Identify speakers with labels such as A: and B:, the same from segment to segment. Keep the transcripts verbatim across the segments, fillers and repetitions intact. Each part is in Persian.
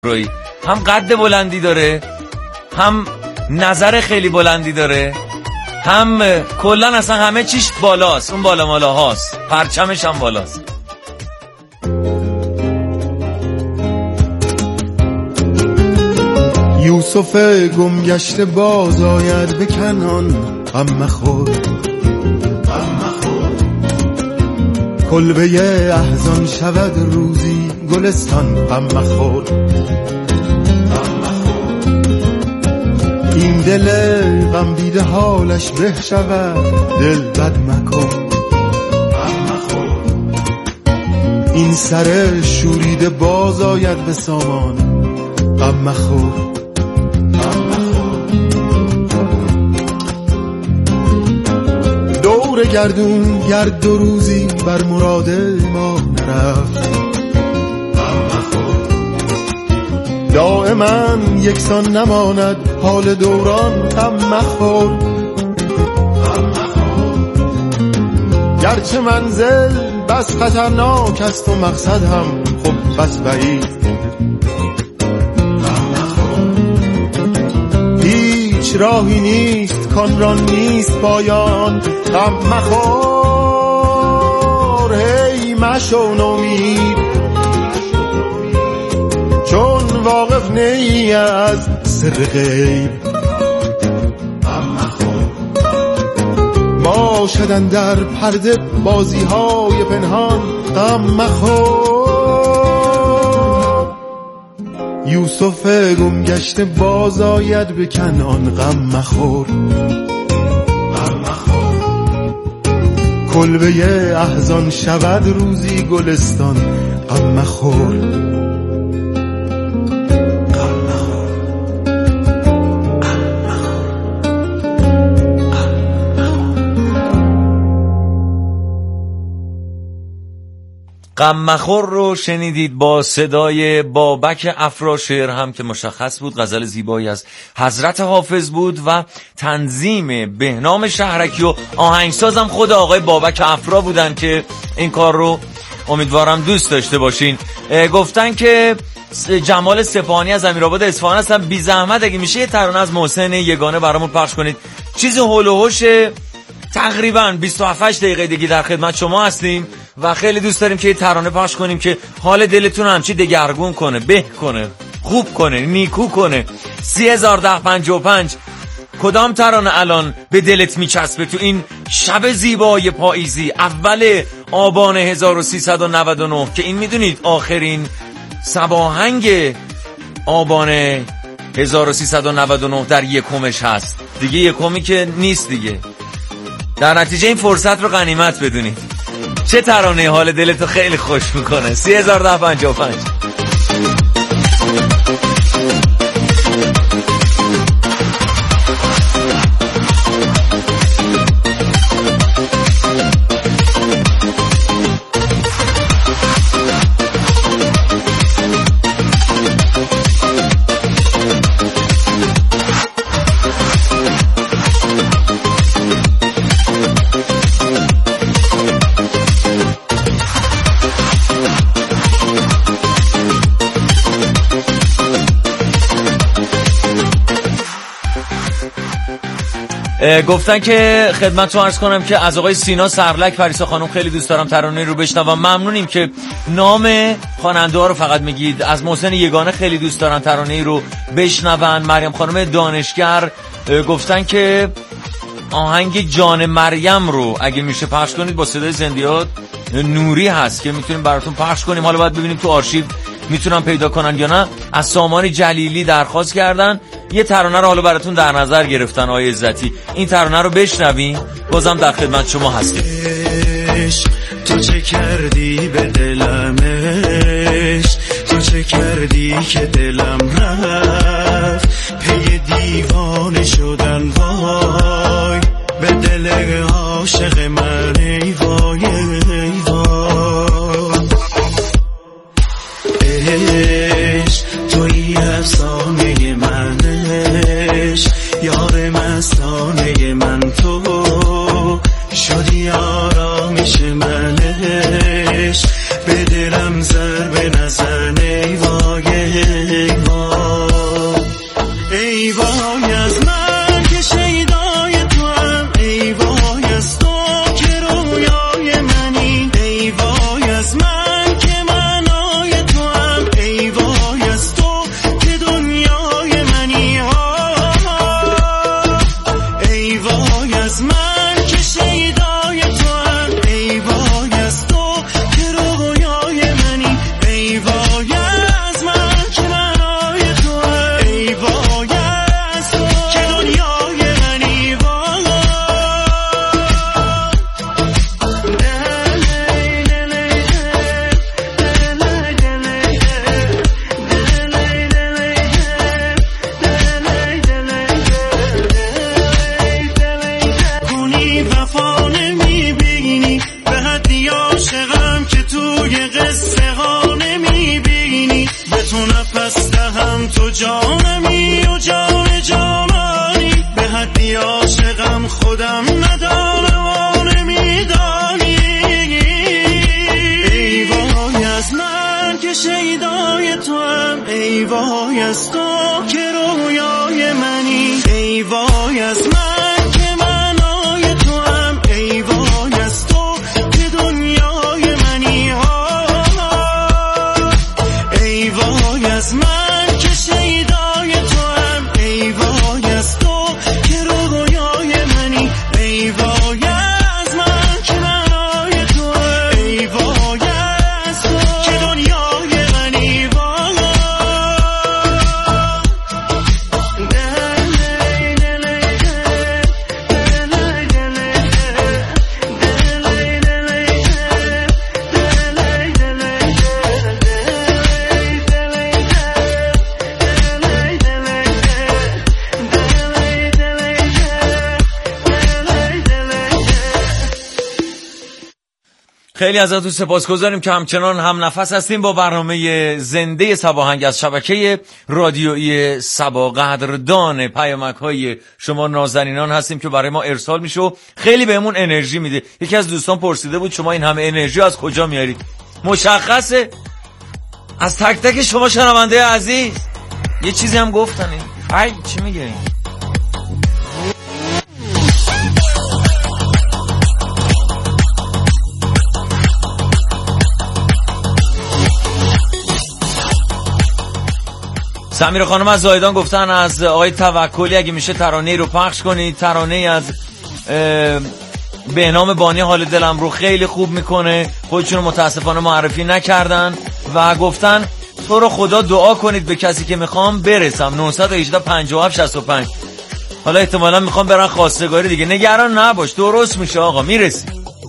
A: روی هم قد بلندی داره، هم نظر خیلی بلندی داره، هم کلن اصلا همه چیش بالاست، اون بالا مالا هاست، پرچمش هم بالاست.
B: یوسف گم گشته باز آید به کنعان، غم مخور غم مخور، کلبه احزان شود روزی گلستان، غم مخور غم مخور، این دل غم دیده حالش به شود، دل بد مکن غم مخور، این سر شوریده باز آید به سامان، غم مخور. دور گردون گرد دو روزی بر مراد ما نرفت، دائما یکسان نماند حال دوران، غم مخور گرچه منزل بس خطرناک است و مقصد هم خب بس بعید، هیچ راهی نیست کان را نیست پایان، غم مخور هی مشو نومید، چون واقف نی از سر غیب، غم مخور باشدن در پرده بازی های پنهان، غم مخور. یوسف گم گشته باز آید به کنعان، غم مخور غم مخور، کلبه احزان شود روزی گلستان، غم مخور.
A: غم مخور رو شنیدید با صدای بابک افرا، شعر هم که مشخص بود غزل زیبایی از حضرت حافظ بود و تنظیم بهنام شهرکی و آهنگسازم خود آقای بابک افرا بودن که این کار رو امیدوارم دوست داشته باشین. گفتن که جمال سپاهانی از امیرآباد اصفهان هستن، بی زحمت اگه میشه یه ترانه از محسن یگانه برامون پخش کنید. چیز هول و هوش تقریبا بیست و هفت دقیقه دیگه در خدمت شما هستیم و خیلی دوست داریم که یه ترانه پخش کنیم که حال دلتون همچی دگرگون کنه، به کنه، خوب کنه، نیکو کنه. سی هزار ده پنجاه و پنج کدام ترانه الان به دلت میچسبه تو این شب زیبای پاییزی اول آبان هزار و سیصد و نود و نه که این میدونید آخرین سباهنگ آبان هزار و سیصد و نود و نه در یکمش هست دیگه، یکمی که نیست دیگه. در نتیجه این فرصت رو غنیمت بدونید. چه ترانه حال دلتو خیلی خوش میکنه؟ سی هزار ده پنجاه و پنج. گفتن که خدمتتون عرض کنم که از آقای سینا سرلک پریسا خانم خیلی دوست دارم ترانه رو بشنوم. ممنونیم که نام خواننده ها رو فقط میگید. از محسن یگانه خیلی دوست دارن ترانه رو بشنون. مریم خانم دانشگر گفتن که آهنگ جان مریم رو اگه میشه پخش کنید، با صدای زندیات نوری هست که میتونیم براتون پخش کنیم. حالا باید ببینیم تو آرشیو میتونن پیدا کنن یا نه. از سامان جلیلی درخواست کردن یه ترانه رو حالا براتون در نظر گرفتن. آقای عزتی این ترانه رو بشنوین، بازم در خدمت شما هستیم.
C: تو چه کردی به دلمش، تو چه کردی که دلم رفت پی دیوانه شدن، وای به دل عاشق من ای وای ای وای. عشق توی افسانه منش، یار مستانه من تو شدی آرامش منش، به دلم ضرب نزن ای وای ای وای از تو که رویای منی، ای وای از من که معنای تو هم، ای وای از تو که دنیای منی، ای وای از من که شیدای تو هم، ای وای از تو که رویای منی، ای وای از من که معنای تو هم، ای وای از تو که دنیای منی،
A: خیلی ازتون سپاسگزاریم که همچنان هم نفس هستیم با برنامه زنده صباهنگ از شبکه رادیویی صبا. قدردان پیامک‌های شما نازنینان هستیم که برای ما ارسال میشه و خیلی بهمون انرژی میده. یکی از دوستان پرسیده بود شما این همه انرژی از کجا میارید؟ مشخصه از تک تک شما شنونده عزیز. یه چیزی هم گفتن این ای چی میگه این؟ سمیرا خانم از زاهدان گفتن از آقای توکلی اگه میشه ترانه‌ای رو پخش کنید. ترانه‌ای از بهنام بانی حال دلم رو خیلی خوب میکنه. خودشون متاسفانه معرفی نکردن و گفتن تو رو خدا دعا کنید به کسی که میخوام برسم. نه یک هشت پنجاه و هفت شصت و پنج. حالا احتمالا میخوام برن خواستگاری دیگه. نگران نباش درست میشه آقا، میرسی.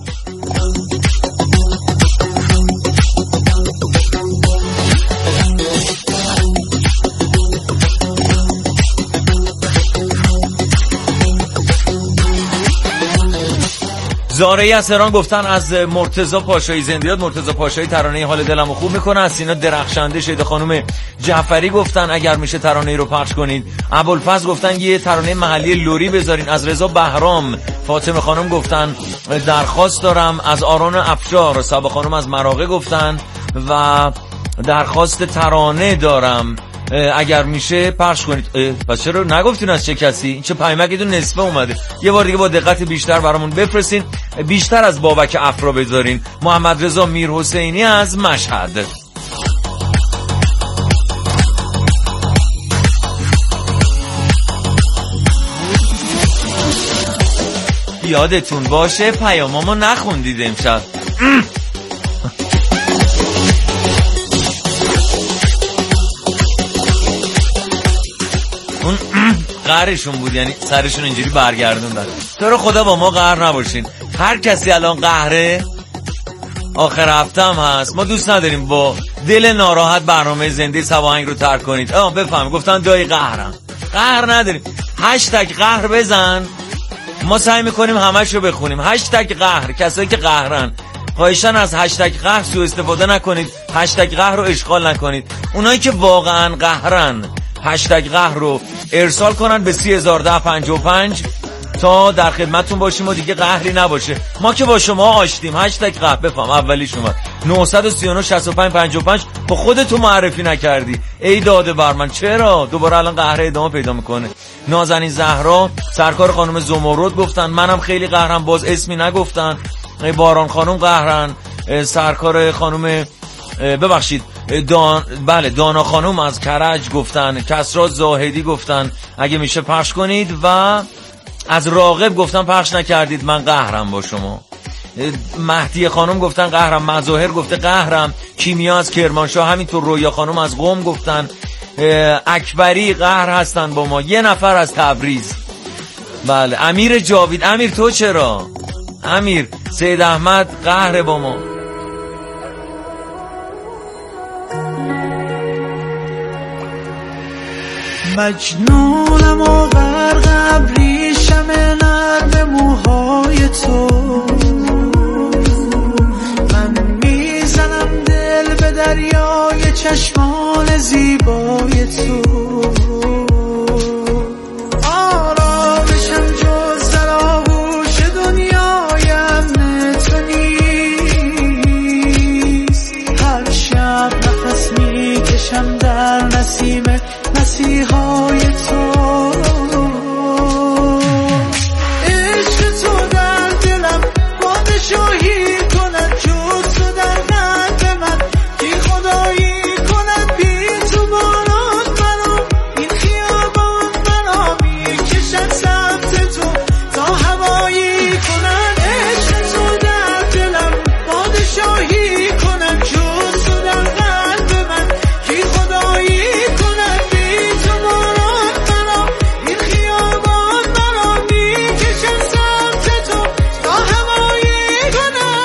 A: زارعی از تهران گفتن از مرتضی پاشایی زندیات. مرتضی پاشایی ترانه حال دلمو خوب میکنه. از سینا درخشنده شیدا خانم جعفری گفتن اگر میشه ترانه رو پخش کنید. ابوالفضل گفتن یه ترانه محلی لوری بذارین. از رضا بهرام. فاطمه خانم گفتن درخواست دارم. از آران افشار. صبا خانم از مراغه گفتن و درخواست ترانه دارم اگر میشه پخش کنید. پس چرا نگفتین از چه کسی؟ این چه پیامکتون نصفه اومده. یه بار دیگه با دقت بیشتر برامون بفرستین. بیشتر از بابک افرا بذارین. محمد رضا میر حسینی از مشهد. یادتون باشه پیامامو نخوندید امشب. اون قهرشون بود، یعنی سرشون اینجوری برگردوندن. تو رو خدا با ما قهر نباشین. هر کسی الان قهره آخر هفته هم هست. ما دوست نداریم با دل ناراحت برنامه زنده صباهنگ رو ترک کنید. آه بفهم گفتن دایی قهرم. قهر نداریم. هشتگ قهر بزن. ما سعی میکنیم همش رو بخونیم. هشتگ قهر. کسایی که قهرن خواهشان از هشتگ قهر سوء استفاده نکنید. هشتگ قهر رو اشغال نکنید. اونایی که واقعا قهرن هشتگ قهر رو ارسال کنن به سی هزار و ده پنجاه و پنج تا در خدمتتون باشیم و دیگه قهری نباشه. ما که با شما آشتیم. هشتگ قهر بفهم اولیش اومد. نه سه نه شصت و پنج پنجاه و پنج. با خودتون معرفی نکردی. ای داده بر من. چرا دوباره الان قهر ادامه پیدا میکنه؟ نازنین زهرا سرکار خانم زمرد گفتن منم خیلی قهرم. باز اسمی نگفتن. باران خانم قهرن. سرکار خانم ببخشید دان... بله دانا خانم از کرج گفتن. کسرا زاهدی گفتن اگه میشه پخش کنید و از راغب گفتن پخش نکردید من قهرم با شما. مهدی خانم گفتن قهرم. مظاهر گفته قهرم. کیمیا از کرمانشاه همینطور. رویا خانم از قم گفتن. اکبری قهر هستن با ما. یه نفر از تبریز بله امیر جاوید. امیر تو چرا؟ امیر سید احمد قهر با ما.
C: مجنونم و غرق ابریشم نرم موهای تو. من میزنم دل به دریای چشمان زیبای تو. آرامشم جز در آغوش دنیای امن تو نیست. هر شب نفس میکشم در نسیم مسیحای تو. عشق تو در دلم پادشاهی کند، جز تو در قلب من کی خدایی کند. بی تو باران منو این خیابان منو میکشد سمت تو تا هوایی کنن. عشق تو در دلم پادشاهی کند، جز تو در قلب من کی خدایی کند. بی تو باران منو این خیابان منو میکشد سمت تو تا هوایی کنن.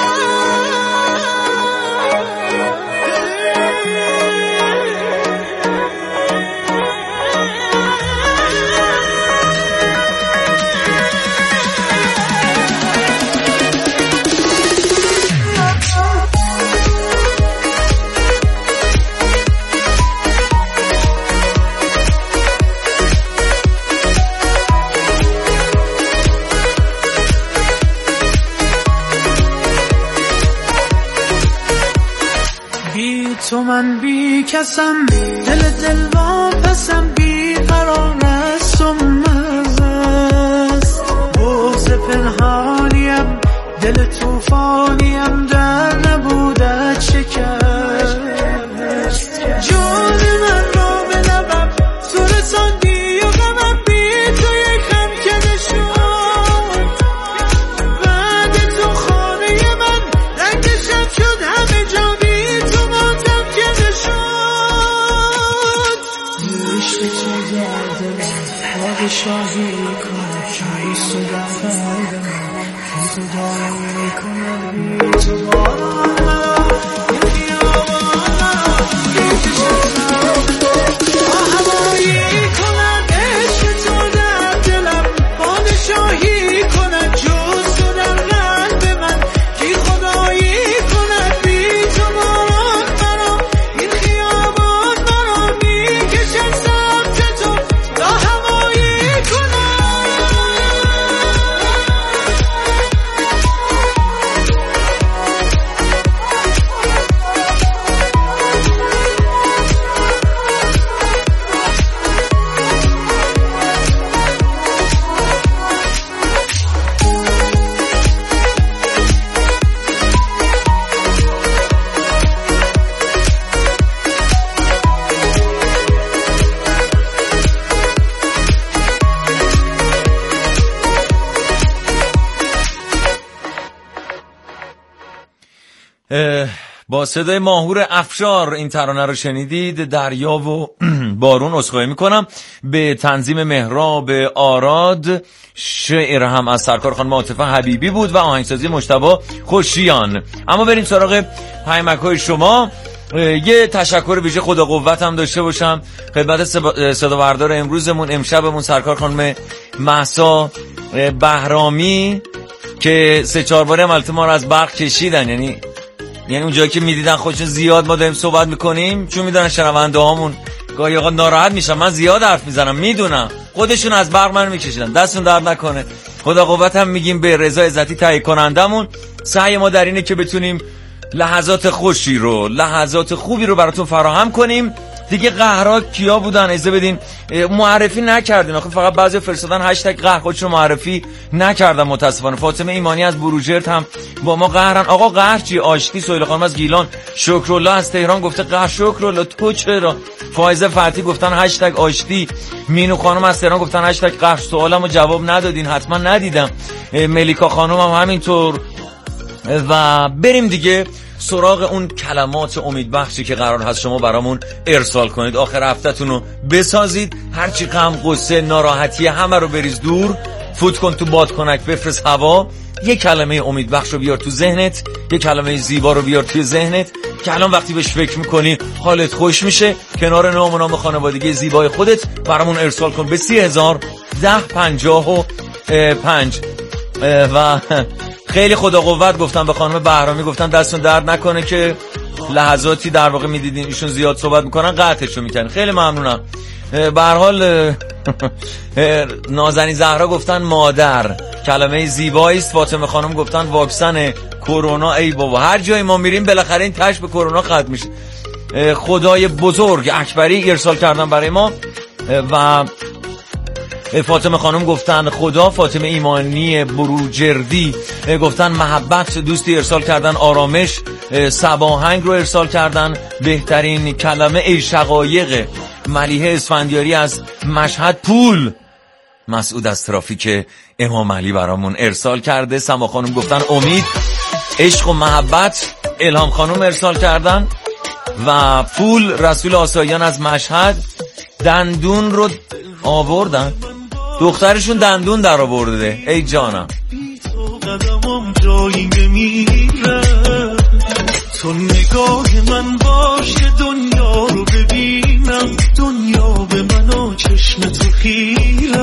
C: بی تو من بی کسم، دل دل واپسم، بی قرار است و مزه است. بغض پنهانیم، دل توفانیم، در نبودت شکست. جان من را به لبم تو رساندی و غمم بی تو یک هم کده شد. بعد تو خانه من رنگ شب شد، همه جا بی تو ماتم کده شد. عشق تو در دلم پادشاهی کند، جز تو در قلب من کی خدایی کند. بی تو باران منو این خیابان منو میکشد سمت تو تا هوایی کند. عشق تو در دلم پادشاهی کند، جز تو در قلب من کی خدایی کند. بی تو باران منو این خیابان منو میکشد سمت تو تا هوایی کنن.
A: با صدای ماهور افشار این ترانه رو شنیدید. دریا و بارون. عذرخواهی میکنم. به تنظیم مهراب آراد، شعر هم از سرکار خانم عاطفه حبیبی بود و آهنگسازی مجتبی خوشیان. اما بریم سراغ پیامک‌های شما. یه تشکر ویژه خدا قوت هم داشته باشم خدمت صدا بردار امروزمون امشبمون سرکار خانم مهسا بهرامی که سه چهار باره هم البته ما رو از برق کشیدن. یعنی یعنی اون جایی که میدیدن خودشون زیاد ما داریم صحبت میکنیم، چون میدونن شنونده هامون گاهی اوقات ناراحت میشن من زیاد حرف میزنم، میدونم خودشون از برق من میکشیدن. دستون درد نکنه. خدا قوت هم میگیم به رضا عزتی تهیه کنندمون. سعی ما در اینه که بتونیم لحظات خوشی رو، لحظات خوبی رو براتون فراهم کنیم. دیگه قهرها کیا بودن اجازه بدین معرفی نکردین. آخه فقط بعضی فرستادن هشتگ قهر، خودشون معرفی نکردن متاسفانه. فاطمه ایمانی از بروجرد هم با ما قهرن. آقا قهر چی؟ آشتی. سهیل خانم از گیلان. شکرالله از تهران گفته قهر. شکرالله تو چرا؟ فائزه فتحی گفتن هشتگ آشتی. مینو خانم از تهران گفتن هشتگ قهر. سوالمو جواب ندادین، حتما ندیدم. ملیکا خانم هم همینطور. و بریم دیگه سراغ اون کلمات امیدبخشی که قرار هست شما برامون ارسال کنید. آخر هفته‌تون رو بسازید. هرچی غم، غصه، ناراحتی همه رو بریز دور، فوت کن تو بادکنک، بفرست هوا. یه کلمه امیدبخش رو بیار تو ذهنت، یه کلمه زیبا رو بیار توی ذهنت که الان وقتی بهش فکر میکنی حالت خوش میشه. کنار نام و نام خانوادگی زیبای خودت برامون ارسال کن به سی هزار ده پنجاه و پنج. و خیلی خدا قوت گفتن به خانم بهرامی، گفتن دستون درد نکنه که لحظاتی در واقع میدیدین ایشون زیاد صحبت میکنن قطعشو میکنن. خیلی ممنونم. به هر حال نازنین زهرا گفتن مادر، کلمه زیبایی است. فاطمه خانم گفتن واکسن کرونا. ای بابا هر جای ما میریم بالاخره این تش به کرونا ختم میشه. خدای بزرگ اکبری ارسال کردن برای ما و فاطمه خانم گفتن خدا، فاطمه ایمانی بروجردی گفتن محبت، دوستی ارسال کردن آرامش، صباهنگ رو ارسال کردن، بهترین کلمه ای شقایق، ملیحه اسفندیاری از مشهد پول، مسعود از ترافیک امام علی برامون ارسال کرده، سما خانم گفتن امید، عشق و محبت، الهام خانم ارسال کردن و پول، رسول آسایان از مشهد دندون رو آوردن، دخترشون دندون در آورده. ای جانم
C: قدمم جایی نمیره، تو نگاه من باش که دنیا رو ببینم، دنیا به من و چشم تو خیره،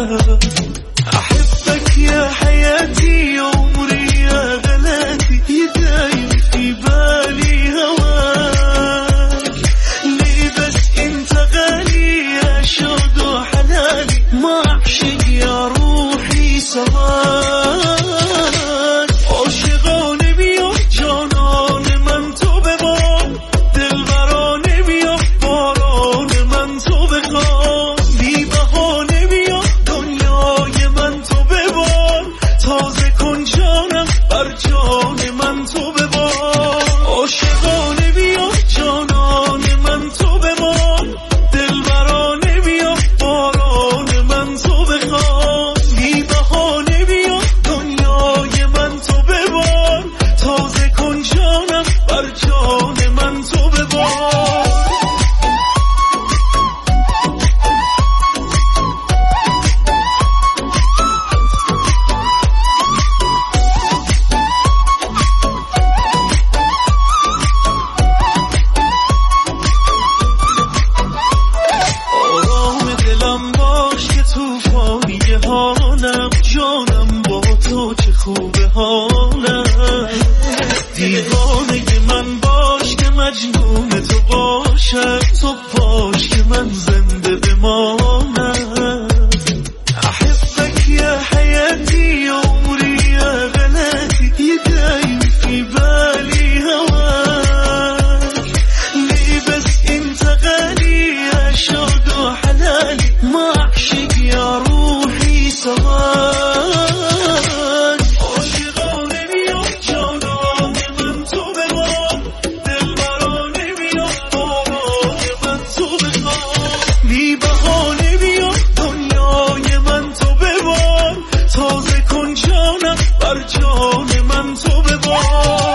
C: احبك يا حياتي عمري يا غلاتي، دايم في بالي هواك، ليه بس انت غالي يا شهد وحلالي، ما اعشق يا روحي سواك، عاشقانه بیا جانان من تو ببار، دلبرانه بیا باران من تو بخوان، بی بهانه بیا دنیای من تو ببار، تازه کن جانم بر جان من تو ببار، عاشقانه بیا جانان من تو ببار، دلبرانه بیا باران من تو بخوان، بی بهانه بیا دنیای من تو ببار، تازه کن جانم بر جان من تو ببار. آرام دلم باش که توفانی حالم، جانم با تو چه خوبه حالم، دیوانه من باش که مجنون تو باشم، تو باش که من زنده بمانم، احبك يا حياتي عمري يا غلاتي، دايم في بالي هواك، ليه بس انت غالي يا شهد وحلالي، ما اعشق يا روحي سواك، عاشقانه بیا جانان من تو ببار، دلبرانه بیا باران من تو بخوان، بی بهانه بیا دنیای من تو ببار، تازه کن جانم بر جان من تو ببار.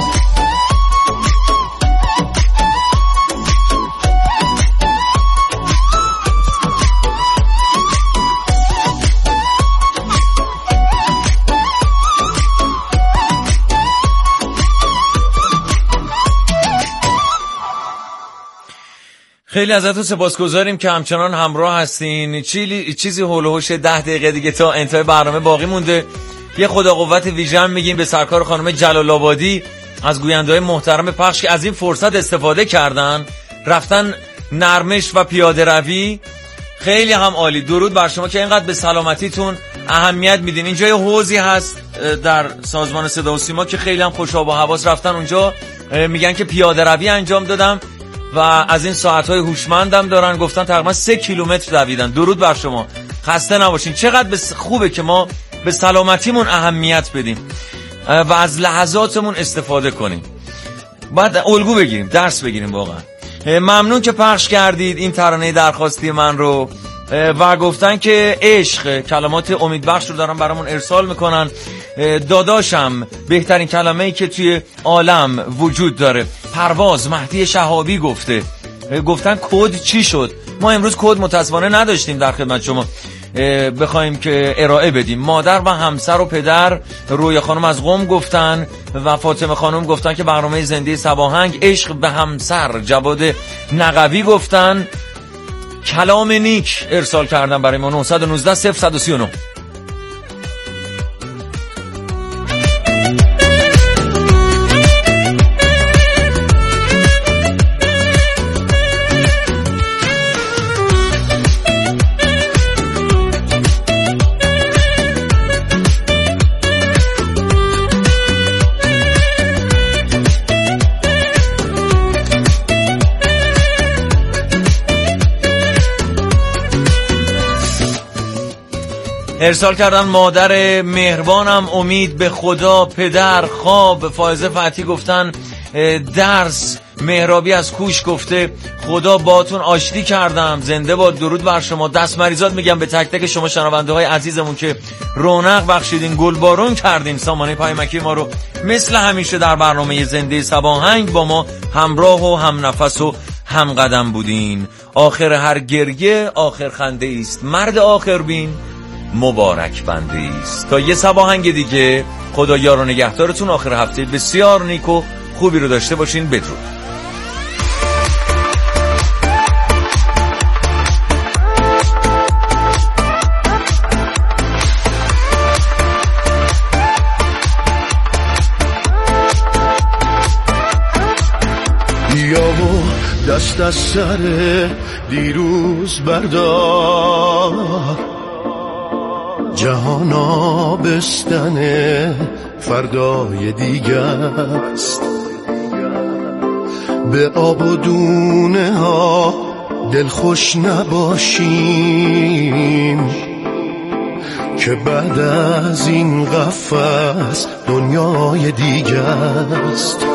A: خیلی ازتون سپاسگزاریم که همچنان همراه هستین. چیلی چیزی هول و هوش ده دقیقه دیگه تا انتهای برنامه باقی مونده. یه خدا قوت ویژن میگیم به سرکار خانم جلال آبادی از گوینده‌های محترم پخش که از این فرصت استفاده کردن، رفتن نرمش و پیاده روی. خیلی هم عالی. درود بر شما که اینقدر به سلامتیتون اهمیت میدین. اینجا یه حوضی هست در سازمان صدا و سیما که خیلی هم خوش‌آب و حواس، رفتن اونجا میگن که پیاده روی انجام دادم و از این ساعت‌های هوشمندم دارن، گفتن تقریبا سه کیلومتر دویدن. درود بر شما، خسته نباشین. چقدر بس خوبه که ما به سلامتیمون اهمیت بدیم و از لحظاتمون استفاده کنیم. باید الگو بگیریم، درس بگیریم. واقعا ممنون که پخش کردید این ترانه درخواستی من رو و گفتن که عشق، کلمات امیدبخش رو دارن برامون ارسال میکنن. داداشم بهترین کلمه‌ای که توی عالم وجود داره. پرواز مهدی شهابی گفته، گفتن کد چی شد؟ ما امروز کد متاسفانه نداشتیم در خدمت شما بخوایم که ارائه بدیم. مادر و همسر و پدر رویا خانم از قم گفتن و فاطمه خانم گفتن که برنامه زنده صباهنگ. عشق به همسر جواد نقوی گفتن. کلام نیک ارسال کردن برای ما. نه یک نه صفر یک سه نه. ارسال کردن مادر مهربانم، امید به خدا، پدر، خواب. فائزه فتحی گفتن درس. مهرابی از کوش گفته خدا باتون آشتی کردم، زنده باد، درود بر شما. دست مریضات میگم به تک تک شما شنونده های عزیزمون که رونق بخشیدین، گلبارون کردین. سامانه پیامکی ما رو مثل همیشه در برنامه زنده سباهنگ با ما همراه و هم نفس و هم قدم بودین. آخر هر گریه آخر خنده است، مرد آخر بین مبارک بنده است. تا یه سباهنگ دیگه، خدا یار و نگهدارتون. آخر هفته بسیار نیک و خوبی رو داشته باشین. بدرود.
B: بیا و دست از سر دیروز بردار، جهان آبستن فردای دیگه است. به آب و دونه ها دلخوش نباشیم که بعد از این قفس دنیای دیگه است.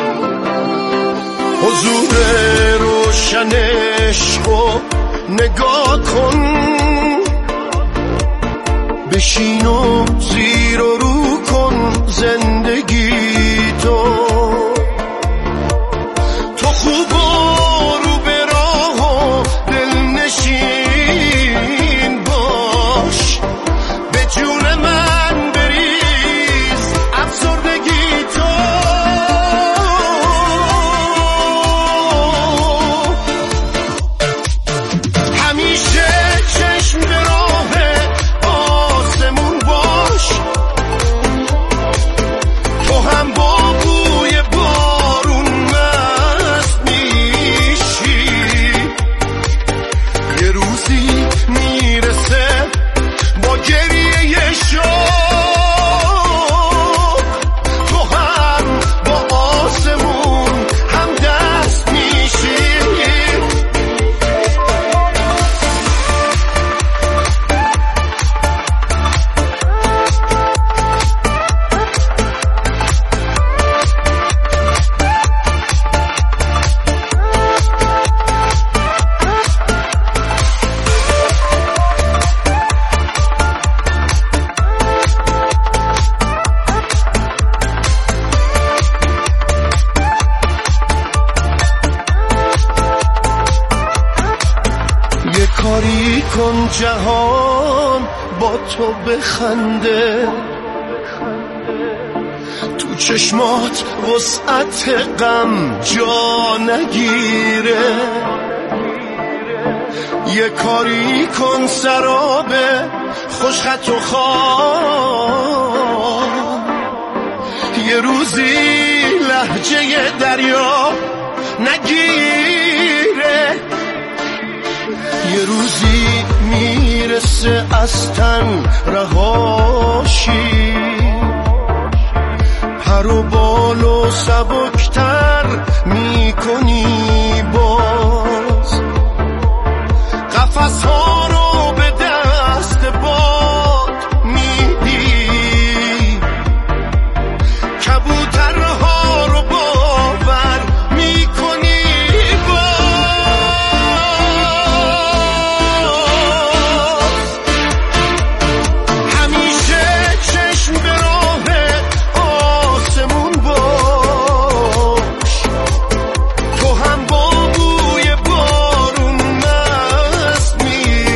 B: حضور روشنش رو نگاه کن، بشین و زیر و رو کن زندگی تو. تو خوب و رو به راه و دلنشین باش، به جون من بریز افسردگی تو. همیشه چشم به راه آسمون باش، تو هم با بوی بارون مست میشی. یه روزی میرسه با گریه شوق، تو هم با آسمون هم دست میشی. یه کاری کن جهان با تو بخنده، تو چشمات وسعت غم جا نگیره. یه کاری کن سراب خوشخط و خام، یه روزی لهجه دریا نگیره. یه روزی میرسه از تن رهاشی، پر و بال و سبکتر میکنی باز. قفس ها رو به دست باد میدی، کبوترها رو باور میکنی باز. همیشه چشم به راه آسمون باش، تو هم با بوی بارون مست میشی.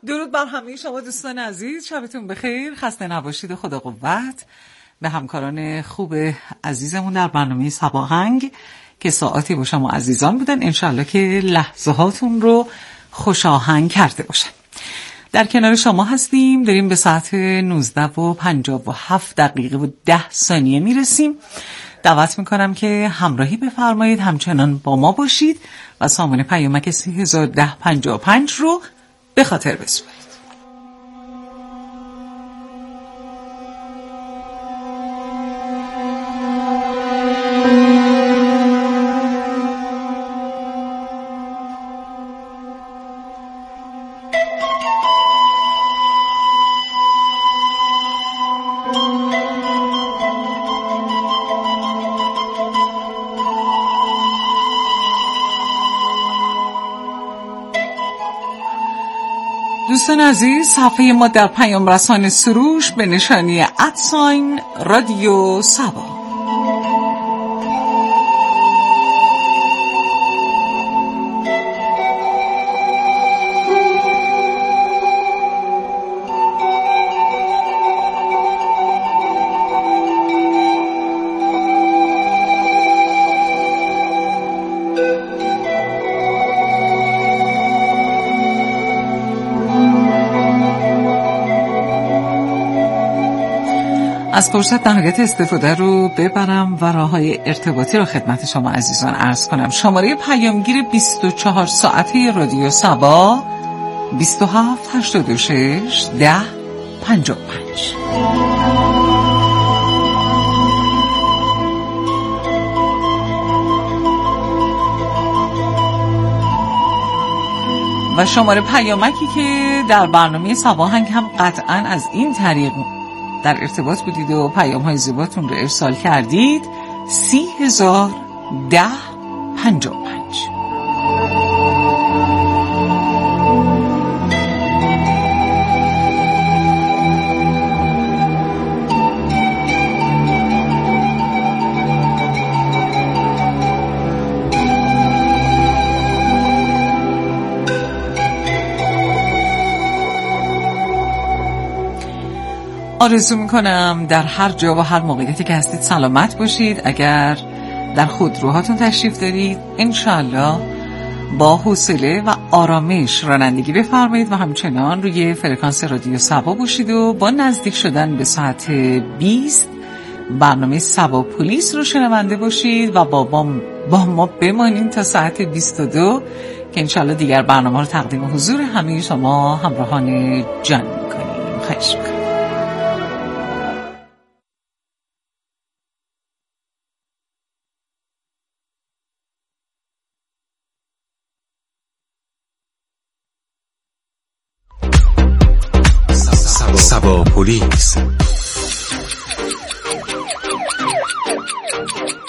D: درود بر همه شما دوستان عزیز، شبتون بخیر، خسته نباشید و خدا قوت. به همکاران خوب عزیزمون در برنامه صباهنگ که ساعتی با شما عزیزان بودن، انشالله که لحظه هاتون رو خوش آهنگ کرده باشن. در کنار شما هستیم، داریم به ساعت نوزده و پنجاه و هفت دقیقه و ده ثانیه میرسیم. دعوت میکنم که همراهی بفرمایید، همچنان با ما باشید و سامان پیامک سه هزار و ده پنجاه و پنج رو به خاطر بسپارید. دوستان عزیز، صفحه ما در پیام رسان سروش به نشانی ادساین رادیو سبا. از فرصت نهایت استفاده رو ببرم و راه‌های ارتباطی رو خدمت شما عزیزان عرض کنم. شماره پیامگیر بیست و چهار ساعته رادیو سبا بیست و هفت هشتاد و شش ده پنجاه و پنج. و شماره پیامکی که در برنامه صباهنگ هم قطعاً از این طریق در ارتباط بودید و پیام های زیباتون رو ارسال کردید، سی هزار ده پنجاه و پنج. آرزو میکنم در هر جا و هر موقعیتی که هستید سلامت باشید. اگر در خودروهاتون تشریف دارید، انشالله با حوصله و آرامش رانندگی بفرمایید و همچنان روی فرکانس رادیو سبا باشید و با نزدیک شدن به ساعت بیست برنامه سبا پلیس رو شنونده باشید و با, با, با ما بمانید تا ساعت بیست و دو که انشالله دیگر برنامه رو تقدیم حضور همه شما همراهان جان میکنیم. خواهش میکنم.
E: سبا پلیس.